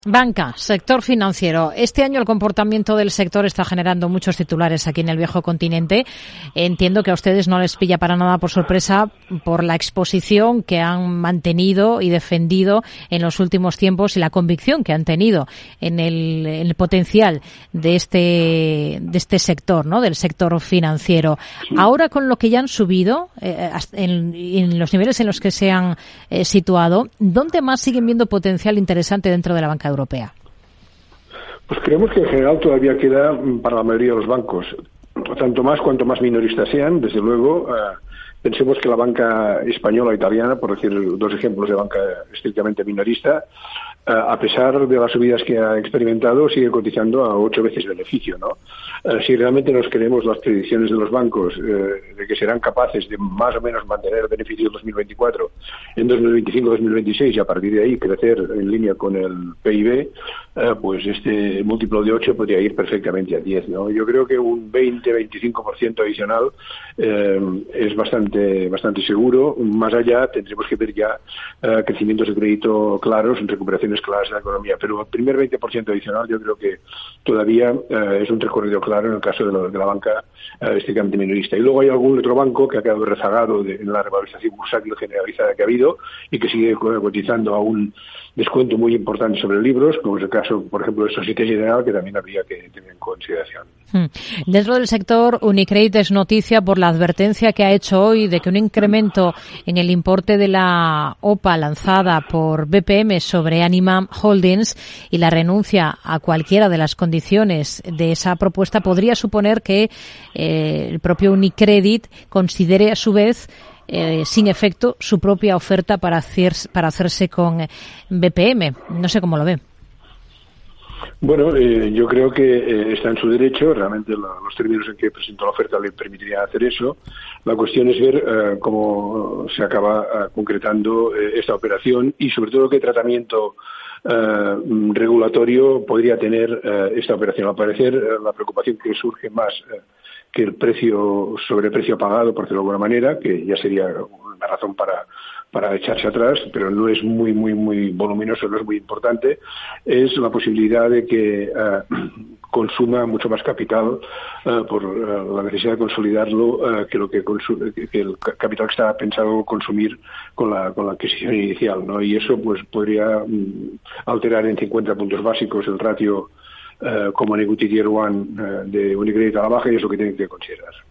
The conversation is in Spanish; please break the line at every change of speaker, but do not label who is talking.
Banca, sector financiero. Este año el comportamiento del sector está generando muchos titulares aquí en el viejo continente. Entiendo que a ustedes no les pilla para nada por sorpresa por la exposición que han mantenido y defendido en los últimos tiempos y la convicción que han tenido en el potencial de este sector, ¿no? Del sector financiero. Ahora, con lo que ya han subido en los niveles en los que se han situado, ¿dónde más siguen viendo potencial interesante dentro de la banca europea?
Pues creemos que en general todavía queda para la mayoría de los bancos, tanto más cuanto más minoristas sean, desde luego. Pensemos que la banca española e italiana, por decir dos ejemplos de banca estrictamente minorista, a pesar de las subidas que ha experimentado, sigue cotizando a 8 veces beneficio, ¿no? Si realmente nos creemos las predicciones de los bancos de que serán capaces de más o menos mantener el beneficio en 2024, en 2025-2026 y a partir de ahí crecer en línea con el PIB, pues este múltiplo de 8 podría ir perfectamente a 10, ¿no? Yo creo que un 20-25% adicional es bastante seguro. Más allá tendremos que ver ya crecimientos de crédito claros, recuperaciones claras de la economía, pero el primer 20% adicional yo creo que todavía es un recorrido claro en el caso de la banca estrictamente minorista. Y luego hay algún otro banco que ha quedado rezagado en la revalorización bursátil generalizada que ha habido y que sigue cotizando a un descuento muy importante sobre libros, como es el caso, por ejemplo, de Société Générale, que también habría que tener en consideración.
Dentro del sector, UniCredit es noticia por la advertencia que ha hecho hoy de que un incremento en el importe de la OPA lanzada por BPM sobre Anima Holdings y la renuncia a cualquiera de las condiciones de esa propuesta podría suponer que el propio UniCredit considere a su vez sin efecto su propia oferta para hacerse con BPM. No sé cómo lo ve.
Bueno, yo creo que está en su derecho. Realmente los términos en que presentó la oferta le permitirían hacer eso. La cuestión es ver cómo se acaba concretando esta operación y sobre todo qué tratamiento regulatorio podría tener esta operación. Al parecer, la preocupación que surge más que el sobreprecio pagado, por decirlo de alguna manera, que ya sería una razón para echarse atrás, pero no es muy voluminoso, no es muy importante, es la posibilidad de que consuma mucho más capital por la necesidad de consolidarlo que el capital que estaba pensado consumir con la adquisición inicial, ¿no? Y eso pues podría alterar en 50 puntos básicos el ratio Common Equity Tier 1 de UniCredit a la baja, y es lo que tienen que considerar.